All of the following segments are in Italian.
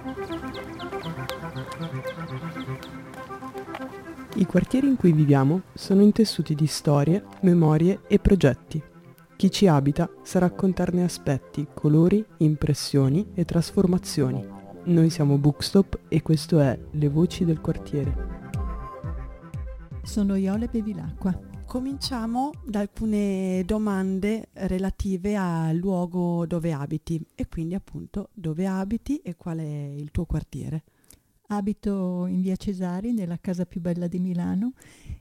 I quartieri in cui viviamo sono intessuti di storie, memorie e progetti. Chi ci abita sa raccontarne aspetti, colori, impressioni e trasformazioni. Noi siamo Bookstop e questo è Le Voci del Quartiere. Sono Iole Bevilacqua. Cominciamo da alcune domande relative al luogo dove abiti e quindi appunto dove abiti e qual è il tuo quartiere. Abito in via Cesari, nella casa più bella di Milano,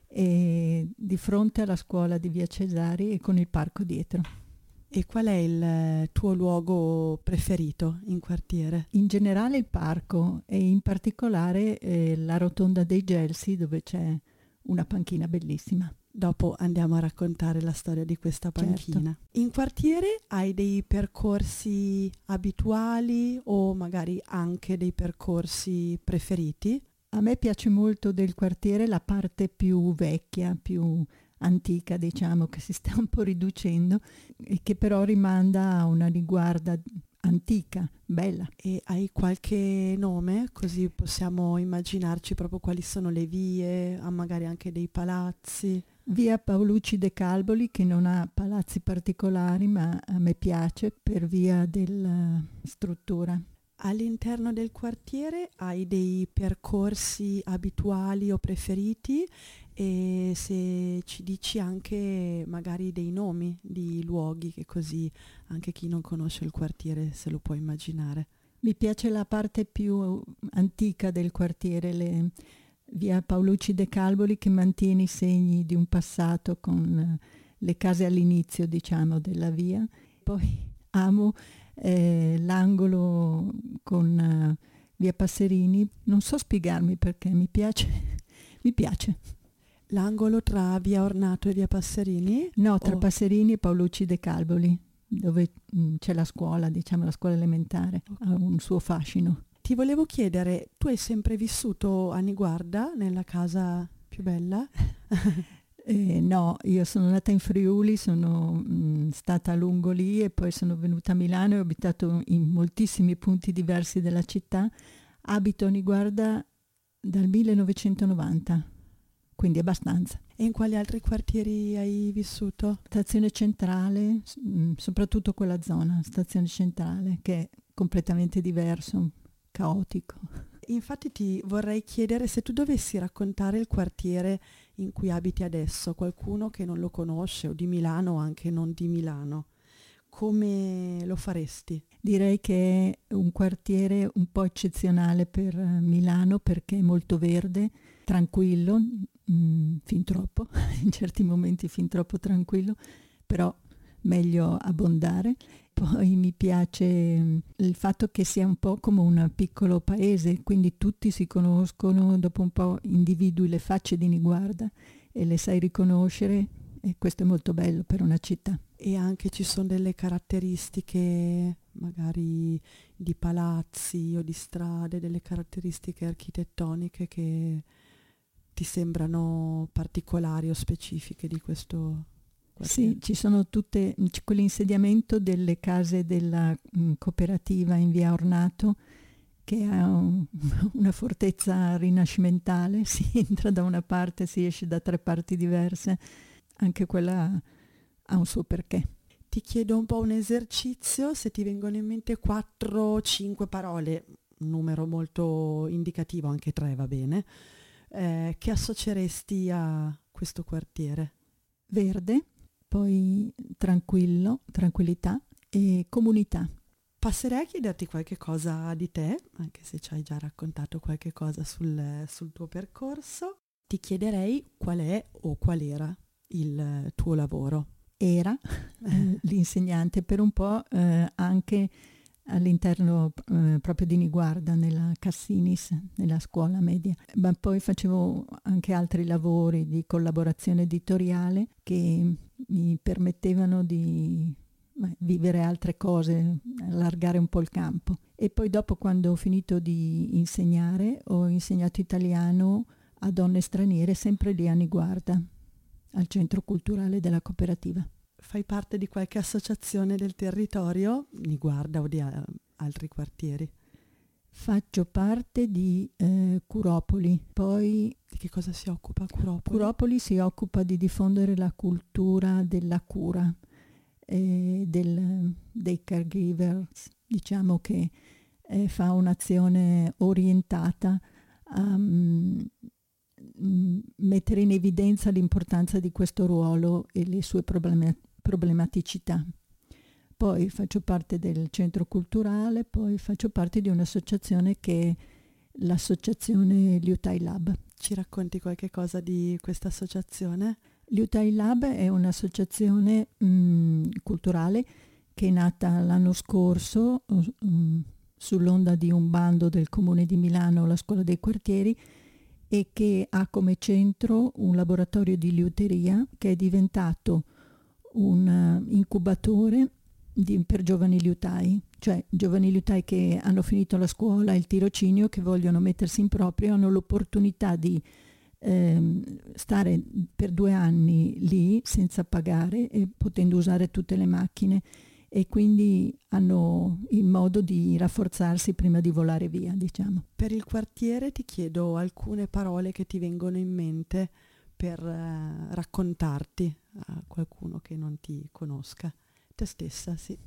e di fronte alla scuola di via Cesari e con il parco dietro. E qual è il tuo luogo preferito in quartiere? In generale il parco e in particolare la rotonda dei Gelsi, dove c'è una panchina bellissima. Dopo andiamo a raccontare la storia di questa panchina. Certo. In quartiere hai dei percorsi abituali o magari anche dei percorsi preferiti? A me piace molto del quartiere la parte più vecchia, più antica, diciamo, che si sta un po' riducendo e che però rimanda a una riguarda antica, bella. E hai qualche nome? Così possiamo immaginarci proprio quali sono le vie, magari anche dei palazzi. Via Paolucci de Calboli, che non ha palazzi particolari, ma a me piace per via della struttura. All'interno del quartiere hai dei percorsi abituali o preferiti e se ci dici anche magari dei nomi di luoghi, che così anche chi non conosce il quartiere se lo può immaginare. Mi piace la parte più antica del quartiere, via Paolucci de Calboli, che mantiene i segni di un passato con le case all'inizio, diciamo, della via. Poi amo l'angolo con via Passerini, non so spiegarmi perché mi piace. L'angolo tra via Ornato e via Passerini? No, tra Passerini e Paolucci de Calboli, dove c'è la scuola, diciamo la scuola elementare, ha un suo fascino. Ti volevo chiedere, tu hai sempre vissuto a Niguarda, nella casa più bella? No, io sono nata in Friuli, sono stata a lungo lì e poi sono venuta a Milano e ho abitato in moltissimi punti diversi della città. Abito a Niguarda dal 1990, quindi abbastanza. E in quali altri quartieri hai vissuto? Stazione Centrale, soprattutto quella zona, Stazione Centrale, che è completamente diverso, caotico. Infatti ti vorrei chiedere se tu dovessi raccontare il quartiere in cui abiti adesso, qualcuno che non lo conosce o di Milano o anche non di Milano, come lo faresti? Direi che è un quartiere un po' eccezionale per Milano perché è molto verde, tranquillo, fin troppo, in certi momenti fin troppo tranquillo, però meglio abbondare. Poi mi piace il fatto che sia un po' come un piccolo paese, quindi tutti si conoscono, dopo un po' individui le facce di Niguarda e le sai riconoscere e questo è molto bello per una città. E anche ci sono delle caratteristiche magari di palazzi o di strade, delle caratteristiche architettoniche che ti sembrano particolari o specifiche di questo quartiere? Sì, ci sono tutte quell'insediamento delle case della cooperativa in via Ornato che ha una fortezza rinascimentale, si entra da una parte, si esce da 3 parti diverse, anche quella ha un suo perché. Ti chiedo un po' un esercizio, se ti vengono in mente 4-5 parole, un numero molto indicativo, anche 3 va bene, che associeresti a questo quartiere? Verde, poi tranquillo, tranquillità e comunità. Passerei a chiederti qualche cosa di te, anche se ci hai già raccontato qualche cosa sul tuo percorso. Ti chiederei qual è o qual era il tuo lavoro. Era l'insegnante per un po' anche all'interno proprio di Niguarda, nella Cassinis, nella scuola media, ma poi facevo anche altri lavori di collaborazione editoriale che mi permettevano di vivere altre cose, allargare un po' il campo. E poi dopo, quando ho finito di insegnare, ho insegnato italiano a donne straniere sempre lì a Niguarda, al centro culturale della cooperativa. Fai parte di qualche associazione del territorio, Niguarda o di altri quartieri? Faccio parte di Curopoli, poi Di che cosa si occupa Curopoli? Curopoli si occupa di diffondere la cultura della cura dei caregivers, diciamo che fa un'azione orientata a mettere in evidenza l'importanza di questo ruolo e le sue problematicità. Poi faccio parte del centro culturale, poi faccio parte di un'associazione che è l'associazione Liutai Lab. Ci racconti qualche cosa di questa associazione? Liutai Lab è un'associazione culturale che è nata l'anno scorso sull'onda di un bando del Comune di Milano, la Scuola dei Quartieri, e che ha come centro un laboratorio di liuteria che è diventato un incubatore per giovani liutai, cioè giovani liutai che hanno finito la scuola e il tirocinio, che vogliono mettersi in proprio, hanno l'opportunità di stare per 2 anni lì senza pagare e potendo usare tutte le macchine, e quindi hanno il modo di rafforzarsi prima di volare via, diciamo. Per il quartiere ti chiedo alcune parole che ti vengono in mente per raccontarti a qualcuno che non ti conosca. Te stessa, sì.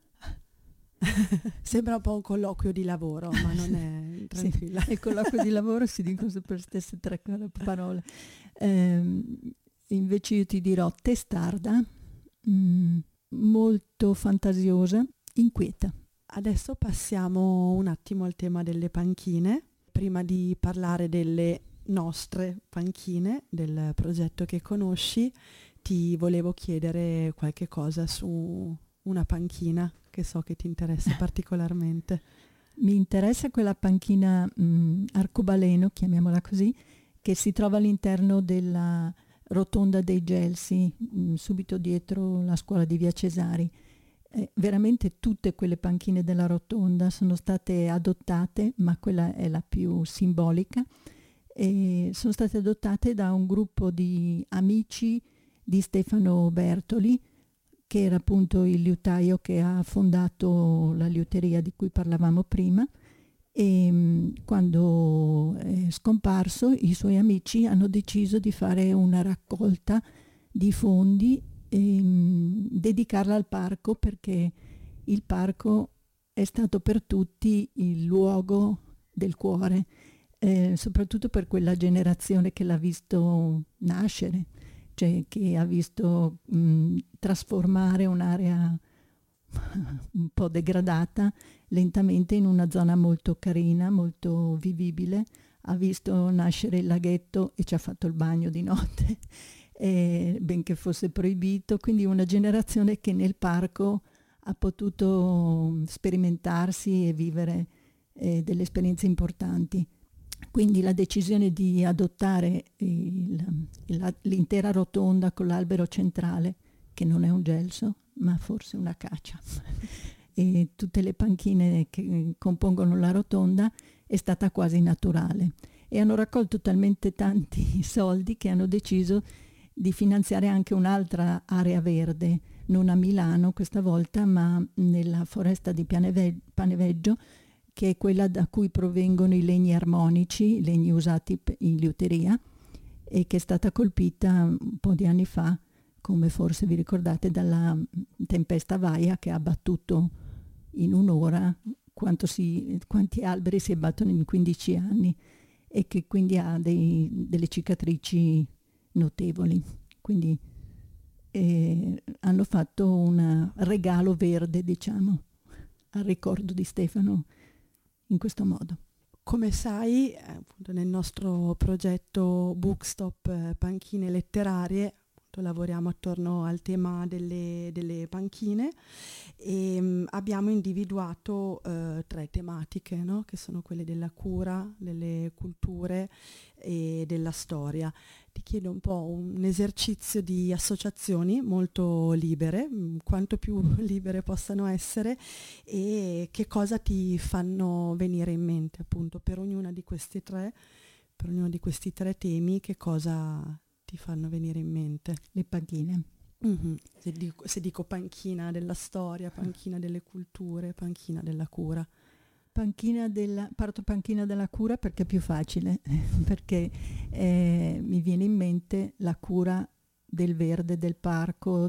Sembra un po' un colloquio di lavoro, ma non è, tranquilla. Sì, il colloquio di lavoro si dicono sempre le stesse 3 parole. Invece io ti dirò testarda, molto fantasiosa, inquieta. Adesso passiamo un attimo al tema delle panchine. Prima di parlare delle nostre panchine, del progetto che conosci, ti volevo chiedere qualche cosa su una panchina che so che ti interessa particolarmente. Mi interessa quella panchina arcobaleno, chiamiamola così, che si trova all'interno della rotonda dei Gelsi, subito dietro la scuola di Via Cesari. Veramente tutte quelle panchine della rotonda sono state adottate, ma quella è la più simbolica, e sono state adottate da un gruppo di amici di Stefano Bertoli, che era appunto il liutaio che ha fondato la liuteria di cui parlavamo prima, e quando è scomparso i suoi amici hanno deciso di fare una raccolta di fondi e dedicarla al parco, perché il parco è stato per tutti il luogo del cuore, soprattutto per quella generazione che l'ha visto nascere, cioè che ha visto trasformare un'area un po' degradata lentamente in una zona molto carina, molto vivibile. Ha visto nascere il laghetto e ci ha fatto il bagno di notte, benché fosse proibito. Quindi una generazione che nel parco ha potuto sperimentarsi e vivere delle esperienze importanti. Quindi la decisione di adottare l'intera rotonda con l'albero centrale, che non è un gelso, ma forse una acacia, e tutte le panchine che compongono la rotonda, è stata quasi naturale. E hanno raccolto talmente tanti soldi che hanno deciso di finanziare anche un'altra area verde, non a Milano questa volta, ma nella foresta di Paneveggio, che è quella da cui provengono i legni armonici, i legni usati in liuteria, e che è stata colpita un po' di anni fa, come forse vi ricordate, dalla tempesta Vaia, che ha abbattuto in un'ora quanti alberi si abbattono in 15 anni, e che quindi ha delle cicatrici notevoli. Quindi hanno fatto un regalo verde, diciamo, al ricordo di Stefano in questo modo. Come sai, appunto nel nostro progetto Bookstop Panchine Letterarie lavoriamo attorno al tema delle panchine e abbiamo individuato 3 tematiche, no? Che sono quelle della cura, delle culture e della storia. Ti chiedo un po' un esercizio di associazioni molto libere, quanto più libere possano essere, e che cosa ti fanno venire in mente appunto per ognuna di questi 3, per ognuno di questi 3 temi, che cosa ti fanno venire in mente? Le panchine. Mm-hmm. Se dico panchina della storia, panchina delle culture, panchina della cura. Parto panchina della cura perché è più facile, perché mi viene in mente la cura del verde, del parco,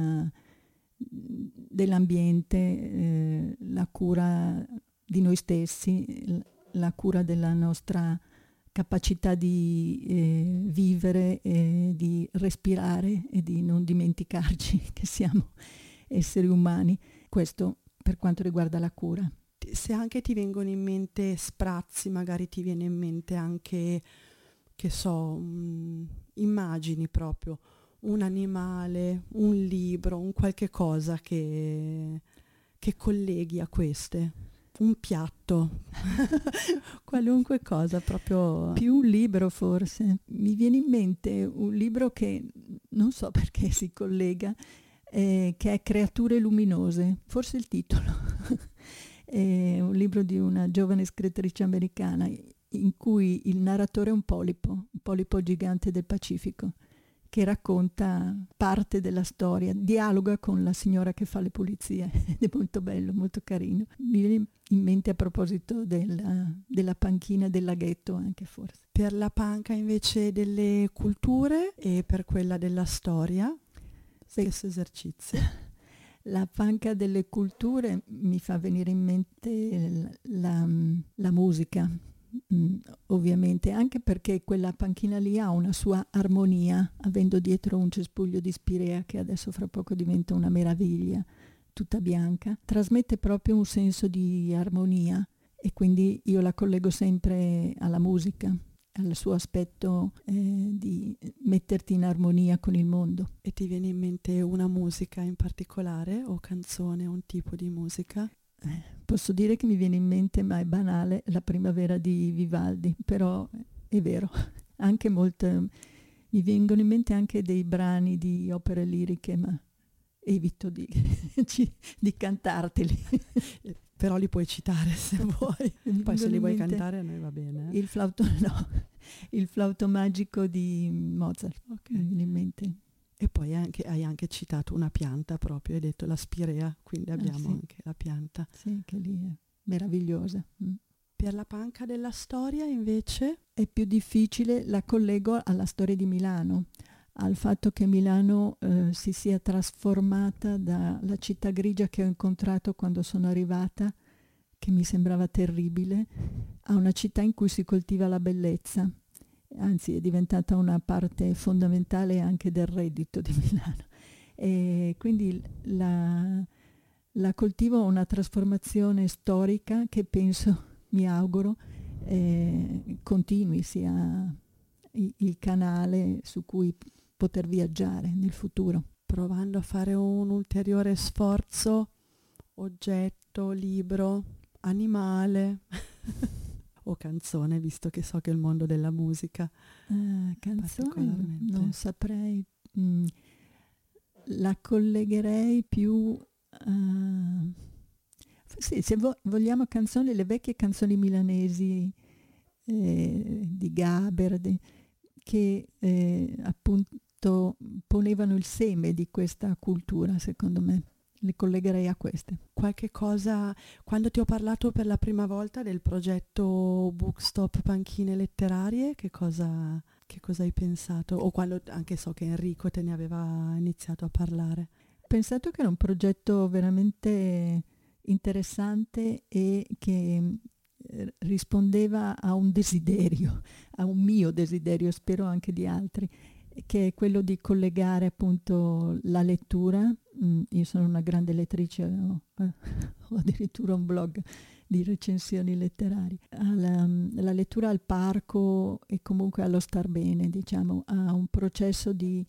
dell'ambiente, la cura di noi stessi, la cura della nostra capacità di vivere, di respirare e di non dimenticarci che siamo esseri umani. Questo per quanto riguarda la cura. Se anche ti vengono in mente sprazzi, magari ti viene in mente anche, che so, immagini proprio, un animale, un libro, un qualche cosa che colleghi a queste, un piatto, qualunque cosa, proprio... Più un libro forse. Mi viene in mente un libro che non so perché si collega, che è Creature luminose, forse il titolo. È un libro di una giovane scrittrice americana in cui il narratore è un polipo gigante del Pacifico, che racconta parte della storia, dialoga con la signora che fa le pulizie ed è molto bello, molto carino. Mi viene in mente a proposito della panchina del laghetto anche forse. Per la panca invece delle culture e per quella della storia, stesso esercizio. La panca delle culture mi fa venire in mente la musica, ovviamente, anche perché quella panchina lì ha una sua armonia, avendo dietro un cespuglio di spirea che adesso fra poco diventa una meraviglia, tutta bianca, trasmette proprio un senso di armonia e quindi io la collego sempre alla musica, al suo aspetto di metterti in armonia con il mondo. E ti viene in mente una musica in particolare o canzone, un tipo di musica? Posso dire che mi viene in mente, ma è banale, La primavera di Vivaldi, però è vero. Anche mi vengono in mente anche dei brani di opere liriche, ma evito di cantarteli. Però li puoi citare se vuoi. Poi se li vuoi cantare a noi va bene. Il flauto magico di Mozart, mi viene in mente. E poi hai anche citato una pianta proprio, hai detto la spirea, quindi abbiamo sì. anche la pianta. Sì, che lì è meravigliosa. Per la panca della storia invece? È più difficile, la collego alla storia di Milano, al fatto che Milano si sia trasformata dalla città grigia che ho incontrato quando sono arrivata, che mi sembrava terribile, a una città in cui si coltiva la bellezza. Anzi, è diventata una parte fondamentale anche del reddito di Milano. E quindi la coltivo una trasformazione storica che penso, mi auguro, continui, sia il canale su cui poter viaggiare nel futuro. Provando a fare un ulteriore sforzo, oggetto, libro, animale o canzone, visto che so che è il mondo della musica. Canzone non saprei, la collegherei più sì, se vogliamo canzoni, le vecchie canzoni milanesi di Gaber, che appunto ponevano il seme di questa cultura, secondo me. Le collegherei a queste. Qualche cosa, quando ti ho parlato per la prima volta del progetto Bookstop Panchine Letterarie, che cosa hai pensato? O quando anche so che Enrico te ne aveva iniziato a parlare. Ho pensato che era un progetto veramente interessante e che rispondeva a un desiderio, a un mio desiderio, spero anche di altri, che è quello di collegare appunto la lettura. Io sono una grande lettrice, ho addirittura un blog di recensioni letterarie, la lettura al parco e comunque allo star bene, diciamo, a un processo di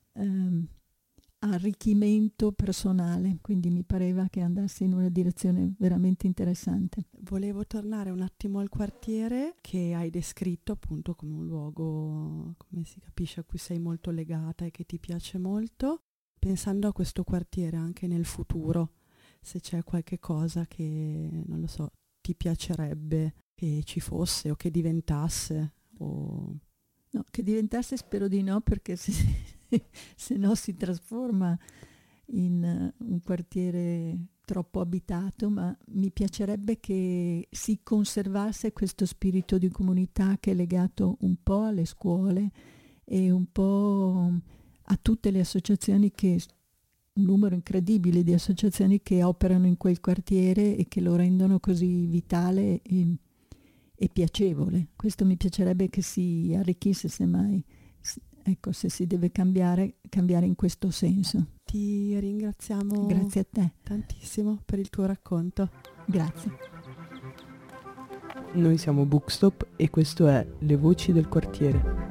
arricchimento personale, quindi mi pareva che andasse in una direzione veramente interessante. Volevo tornare un attimo al quartiere che hai descritto appunto come un luogo, come si capisce, a cui sei molto legata e che ti piace molto. Pensando a questo quartiere anche nel futuro, se c'è qualche cosa che, non lo so, ti piacerebbe che ci fosse o che diventasse o... No, che diventasse spero di no, perché se no si trasforma in un quartiere troppo abitato, ma mi piacerebbe che si conservasse questo spirito di comunità che è legato un po' alle scuole e un po' a tutte le associazioni, un numero incredibile di associazioni che operano in quel quartiere e che lo rendono così vitale e piacevole. Questo mi piacerebbe che si arricchisse, semmai. Ecco, se si deve cambiare in questo senso. Ti ringraziamo. Grazie a te. Tantissimo per il tuo racconto. Grazie. Noi siamo Bookstop e questo è Le Voci del Quartiere.